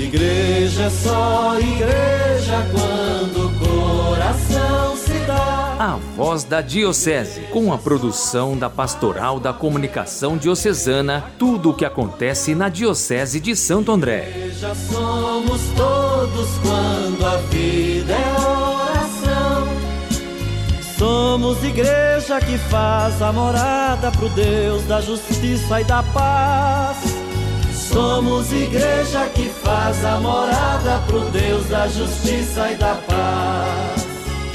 Igreja é só igreja quando o coração se dá. A Voz da Diocese, com a produção da Pastoral da Comunicação Diocesana, tudo o que acontece na Diocese de Santo André. Igreja somos todos quando a vida é oração. Somos igreja que faz a morada pro Deus da justiça e da paz. Somos igreja que faz a morada pro Deus da justiça e da paz.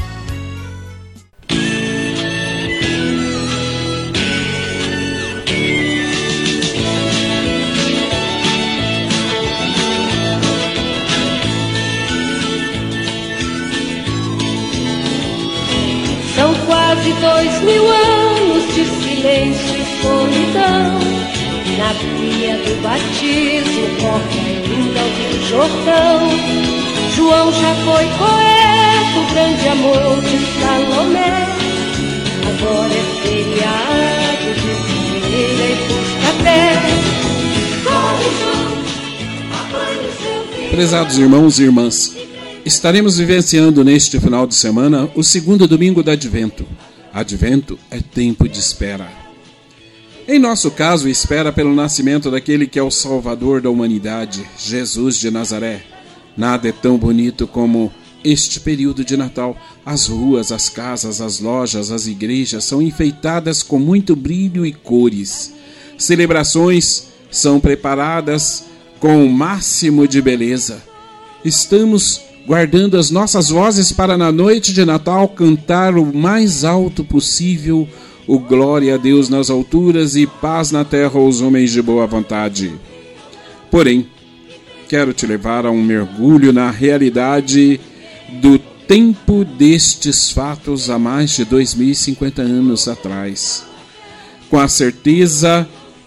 São quase 2000 anos de silêncio e solidão. Na pia do batismo corre ainda o Rio Jordão. João já foi poeta, o grande amor de Salomé. Agora é feriado de feira e busca-pé. Corre, João, apanhe seu filho. Prezados irmãos e irmãs, estaremos vivenciando neste final de semana o segundo domingo do Advento. Advento é tempo de espera. Em nosso caso, espera pelo nascimento daquele que é o Salvador da humanidade, Jesus de Nazaré. Nada é tão bonito como este período de Natal. As ruas, as casas, as lojas, as igrejas são enfeitadas com muito brilho e cores. Celebrações são preparadas com o máximo de beleza. Estamos guardando as nossas vozes para na noite de Natal cantar o mais alto possível o glória a Deus nas alturas e paz na terra aos homens de boa vontade. Porém, quero te levar a um mergulho na realidade do tempo destes fatos há mais de 2050 anos atrás. Com certeza,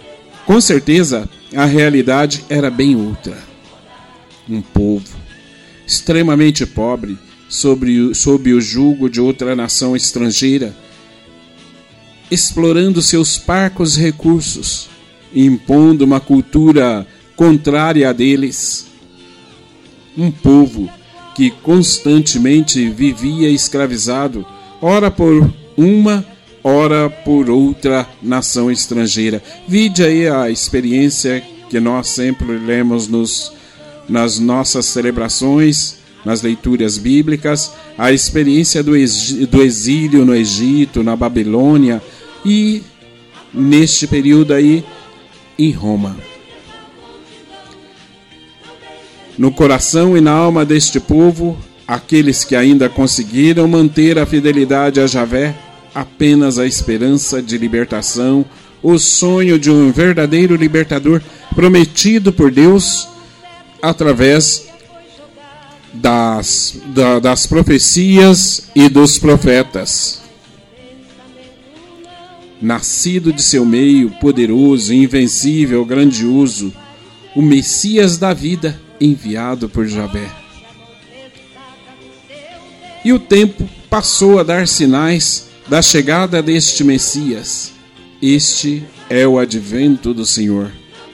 a realidade era bem outra. Um povo extremamente pobre, sob o jugo de outra nação estrangeira, explorando seus parcos recursos, impondo uma cultura contrária a deles. Um povo que constantemente vivia escravizado, ora por uma, ora por outra nação estrangeira. Vide aí a experiência que nós sempre lemos nas nossas celebrações, nas leituras bíblicas, a experiência do exílio no Egito, na Babilônia, e neste período aí em Roma. No coração e na alma deste povo, aqueles que ainda conseguiram manter a fidelidade a Javé, apenas a esperança de libertação, o sonho de um verdadeiro libertador prometido por Deus através das profecias e dos profetas. Nascido de seu meio, poderoso, invencível, grandioso, o Messias da vida, enviado por Javé. E o tempo passou a dar sinais da chegada deste Messias. Este é o advento do Senhor.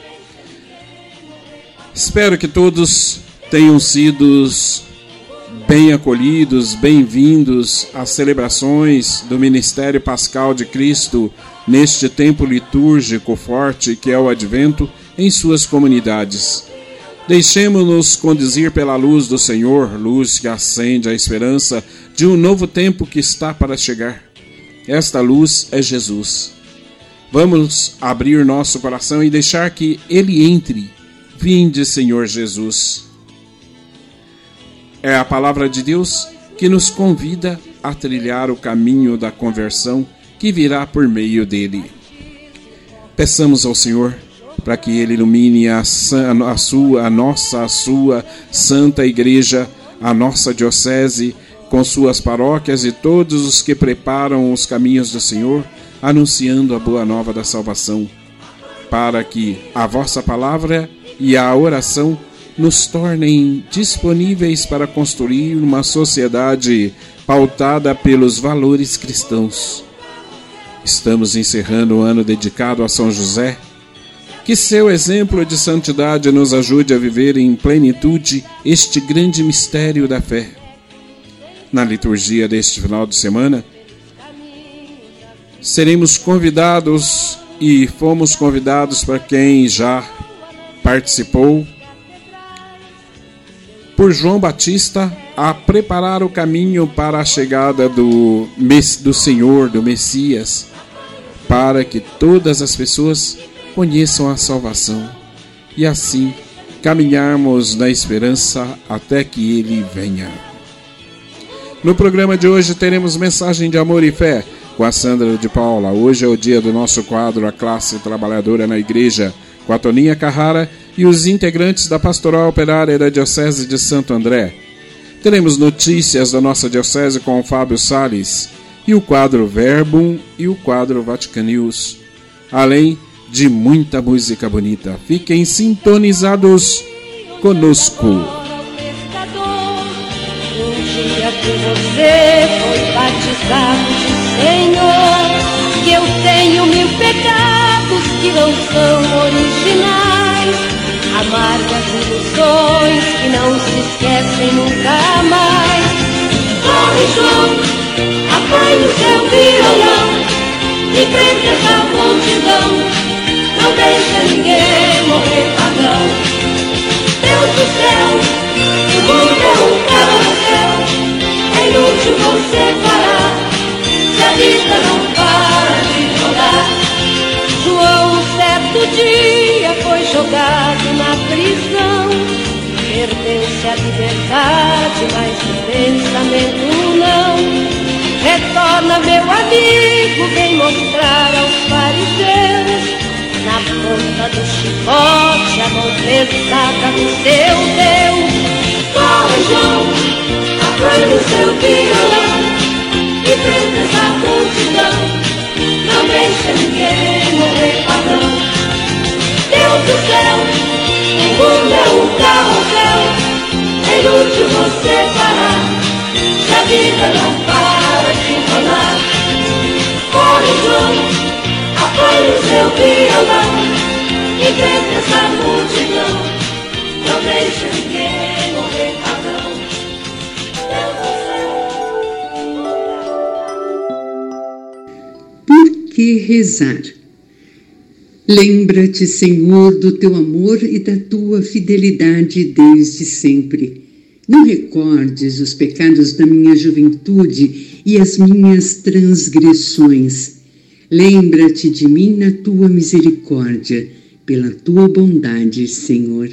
Espero que todos tenham sido bem acolhidos, bem-vindos às celebrações do Ministério Pascal de Cristo neste tempo litúrgico forte que é o Advento em suas comunidades. Deixemo-nos conduzir pela luz do Senhor, luz que acende a esperança de um novo tempo que está para chegar. Esta luz é Jesus. Vamos abrir nosso coração e deixar que Ele entre. Vinde, Senhor Jesus. É a palavra de Deus que nos convida a trilhar o caminho da conversão que virá por meio dele. Peçamos ao Senhor para que Ele ilumine a nossa Santa Igreja, a nossa Diocese, com suas paróquias e todos os que preparam os caminhos do Senhor, anunciando a boa nova da salvação, para que a vossa palavra e a oração nos tornem disponíveis para construir uma sociedade pautada pelos valores cristãos. Estamos encerrando o ano dedicado a São José, Que seu exemplo de santidade nos ajude a viver em plenitude este grande mistério da fé. Na liturgia deste final de semana, seremos convidados e fomos convidados para quem já participou por João Batista a preparar o caminho para a chegada do Senhor, do Messias, para que todas as pessoas conheçam a salvação e assim caminharmos na esperança até que Ele venha. No programa de hoje teremos mensagem de amor e fé com a Sandra de Paula. Hoje é o dia do nosso quadro A Classe Trabalhadora na Igreja, com a Toninha Carrara e os integrantes da Pastoral Operária da Diocese de Santo André. Teremos notícias da nossa Diocese com o Fábio Salles e o quadro Verbum e o quadro Vatican News, além de muita música bonita. Fiquem sintonizados conosco. Um dia que você foi batizado de Senhor, que eu tenho 1000 pecados que não são originais, amargas ilusões que não se esquecem nunca mais. Corre, João, apanhe o seu violão, enfrente essa multidão, não deixa ninguém morrer pagão. Deus do céu, o mundo é um carrossel, é inútil você parar, se a vida não para de rodar. João, certo dia, foi jogado na prisão, pertence à liberdade, mas o pensamento não. Retorna, meu amigo, vem mostrar aos fariseus, na ponta do chicote, a mão pesada do seu Deus. Corre, João, apanhe o seu violão, enfrenta essa multidão, não deixa ninguém morrer pagão. Deus do céu, o mundo é um carrossel, é inútil você parar, se a vida não para de rolar. Corre, João, apanhe o seu violão, enfrenta essa multidão, não deixa ninguém morrer pagão. Por que rezar? Lembra-te, Senhor, do teu amor e da tua fidelidade desde sempre. Não recordes os pecados da minha juventude e as minhas transgressões. Lembra-te de mim na tua misericórdia, pela tua bondade, Senhor.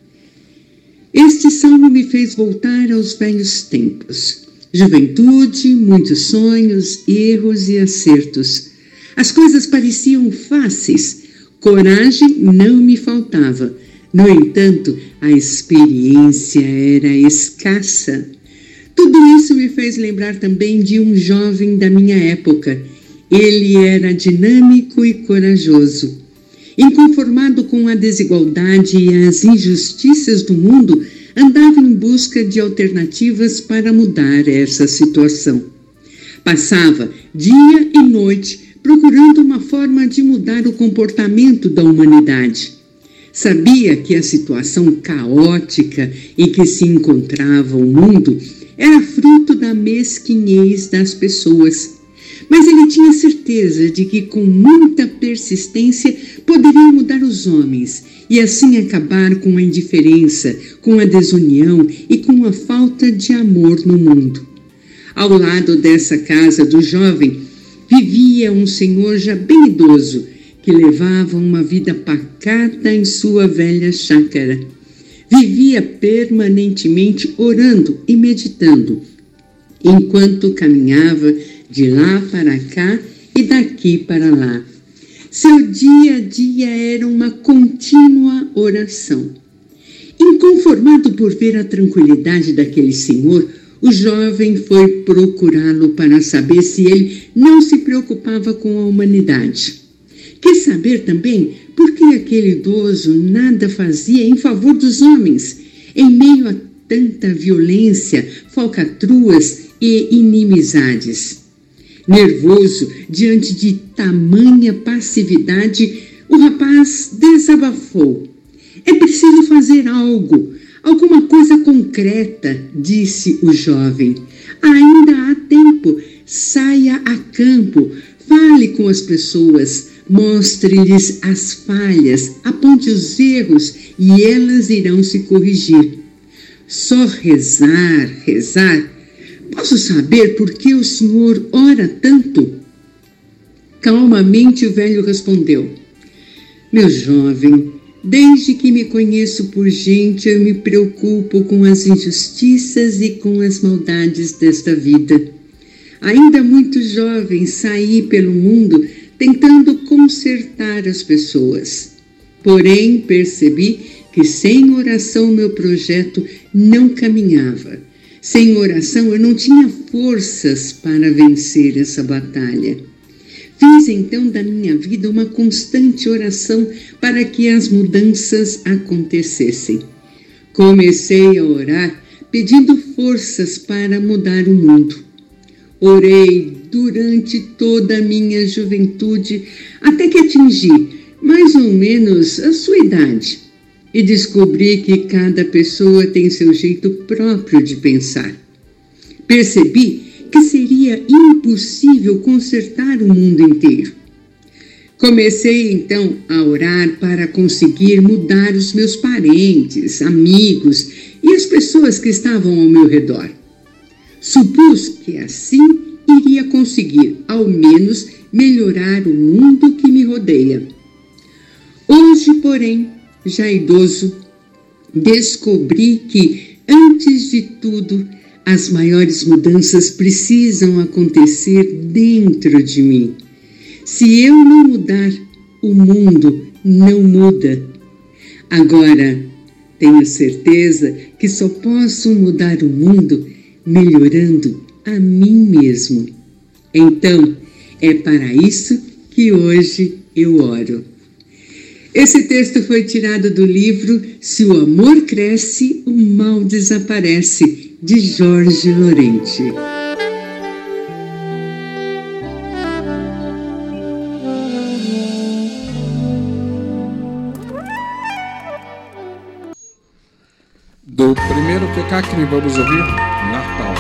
Este salmo me fez voltar aos velhos tempos. Juventude, muitos sonhos, erros e acertos. As coisas pareciam fáceis, coragem não me faltava. No entanto, a experiência era escassa. Tudo isso me fez lembrar também de um jovem da minha época. Ele era dinâmico e corajoso. Inconformado com a desigualdade e as injustiças do mundo, andava em busca de alternativas para mudar essa situação. Passava dia e noite procurando uma forma de mudar o comportamento da humanidade. Sabia que a situação caótica em que se encontrava o mundo era fruto da mesquinhez das pessoas. Mas ele tinha certeza de que com muita persistência poderia mudar os homens e assim acabar com a indiferença, com a desunião e com a falta de amor no mundo. Ao lado dessa casa do jovem vivia um senhor já bem idoso, que levava uma vida pacata em sua velha chácara. Vivia permanentemente orando e meditando, enquanto caminhava de lá para cá e daqui para lá. Seu dia a dia era uma contínua oração. Inconformado por ver a tranquilidade daquele senhor, o jovem foi procurá-lo para saber se ele não se preocupava com a humanidade. Quis saber também por que aquele idoso nada fazia em favor dos homens, em meio a tanta violência, falcatruas e inimizades. Nervoso diante de tamanha passividade, o O rapaz desabafou. É preciso fazer algo, alguma coisa concreta, disse o jovem. Ainda há tempo, saia a campo, fale com as pessoas, mostre-lhes as falhas, aponte os erros e elas irão se corrigir. Só rezar, rezar. Posso saber por que o senhor ora tanto? Calmamente o velho respondeu. Meu jovem, desde que me conheço por gente, eu me preocupo com as injustiças e com as maldades desta vida. Ainda muito jovem, saí pelo mundo tentando consertar as pessoas. Porém, percebi que sem oração meu projeto não caminhava. Sem oração eu não tinha forças para vencer essa batalha. Fiz então da minha vida uma constante oração para que as mudanças acontecessem. Comecei a orar pedindo forças para mudar o mundo. Orei durante toda a minha juventude até que atingi mais ou menos a sua idade e descobri que cada pessoa tem seu jeito próprio de pensar. Percebi que seria impossível consertar o mundo inteiro. Comecei então a orar para conseguir mudar os meus parentes, amigos e as pessoas que estavam ao meu redor. Supus que assim iria conseguir, ao menos, melhorar o mundo que me rodeia. Hoje, porém, já idoso, descobri que, antes de tudo, as maiores mudanças precisam acontecer dentro de mim. Se eu não mudar, o mundo não muda. Agora, tenho certeza que só posso mudar o mundo melhorando a mim mesmo. Então, é para isso que hoje eu oro. Esse texto foi tirado do livro Se o Amor Cresce, o Mal Desaparece, de Jorge Lorente. Do primeiro Kekakne vamos ouvir Natal.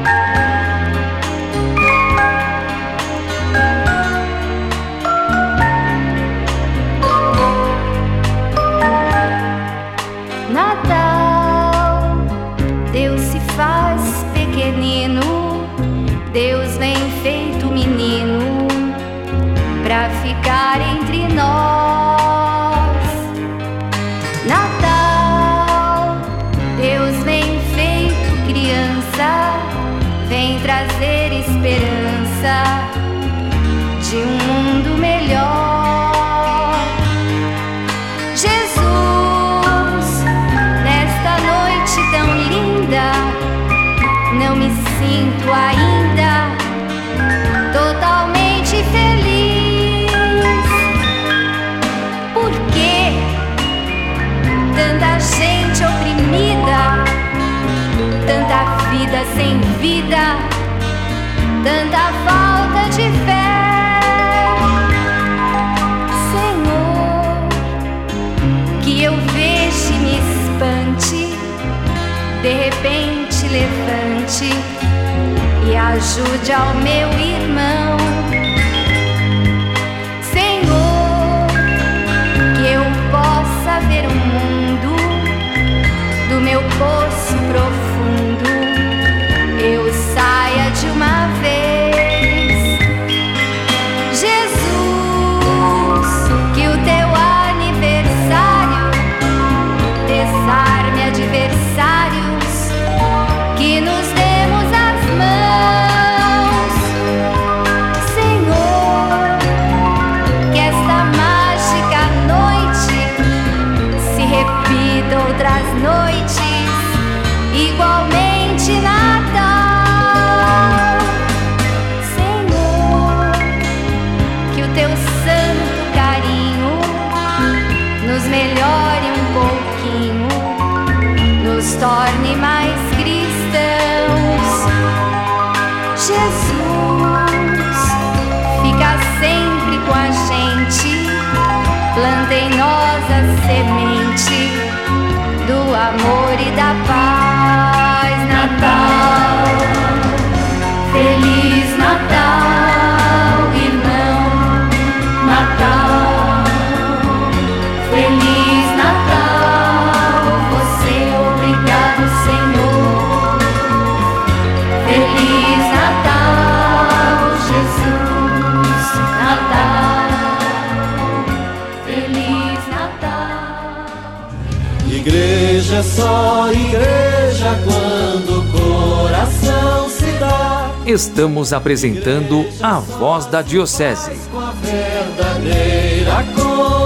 Natal, Deus se faz pequenino, Deus vem feito menino pra ficar entre nós. Natal, Deus vem feito criança, vem trazer esperança de um mundo melhor. Jesus, nesta noite tão linda, não me sinto ainda totalmente feliz. Por que tanta gente oprimida, tanta vida sem vida, tanta falta de fé? Senhor, que eu veja e me espante, de repente levante e ajude ao meu irmão. Senhor, que eu possa ver o mundo do meu poço profundo, eu saia de uma vez. Jesus, que o teu aniversário desarme adversários, que nos demos as mãos. Senhor, que esta mágica noite se repita outras noites, igualmente Natal. Senhor, que o teu santo carinho nos melhore um pouquinho, nos torne mais cristãos. Jesus, fica sempre com a gente, planta em nós a semente do amor e da paz. Natal, Feliz Natal, irmão. Natal, Feliz Natal, você obrigado, Senhor. Feliz Natal, Jesus. Natal, Feliz Natal. Igreja é só igreja quando o coração se dá. Estamos apresentando a Voz da Diocese. Com a verdadeira cor.